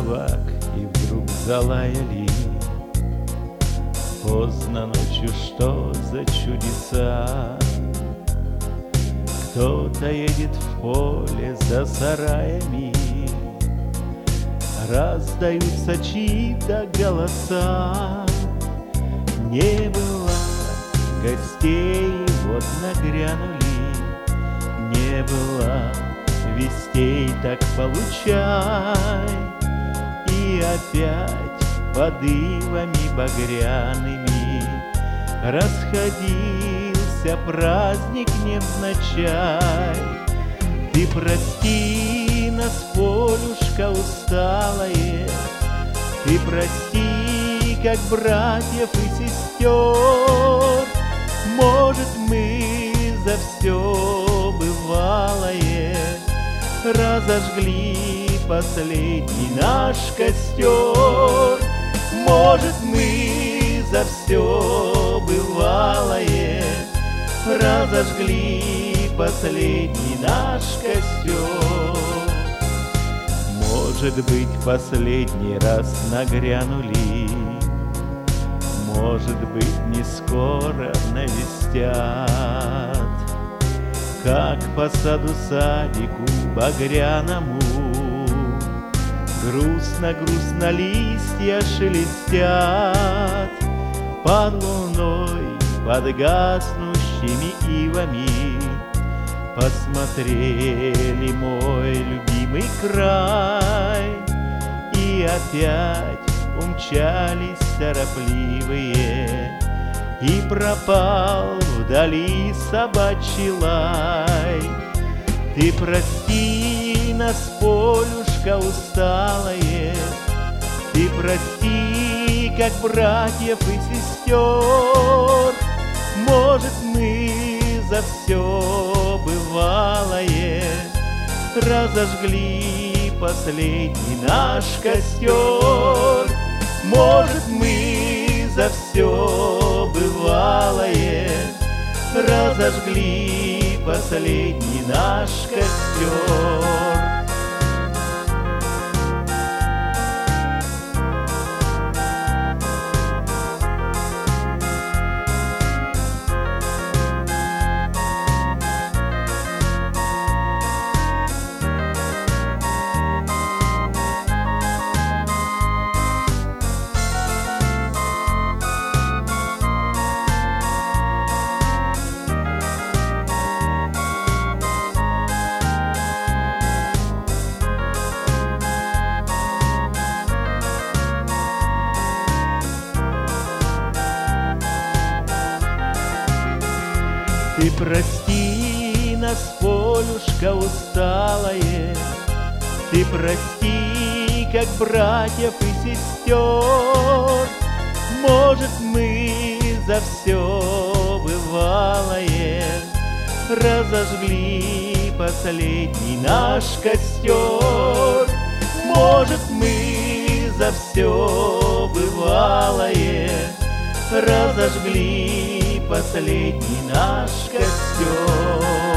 собак и вдруг залаяли. Поздно ночью, что за чудеса? Кто-то едет в поле за сараями, раздаются чьи-то голоса. Не было гостей, вот нагрянули. Не было вестей, так получай. И опять под ивами багряными расходился праздник невзначай. Ты прости нас, полюшка усталое, ты прости, как братьев и сестер. Может, мы за все бывалое разожгли последний наш костер. Может, мы за все бывалое разожгли последний наш костер. Может быть, последний раз нагрянули, может быть, не скоро навестят. Как по саду-садику багряному грустно-грустно листья шелестят. Под луной, под гаснущими ивами посмотрели мой любимый край. И опять умчались торопливые, и пропал вдали собачий лай. Ты прости нас, полюшка усталое, ты прости, как братьев и сестер. Может, мы за все бывалое разожгли последний наш костер. Может, мы за все бывалое разожгли последний наш костер. Ты прости нас, полюшка усталое, ты прости, как братьев и сестер. Может, мы за все бывалое разожгли последний наш костер. Может, мы за все бывалое разожгли последний наш костер.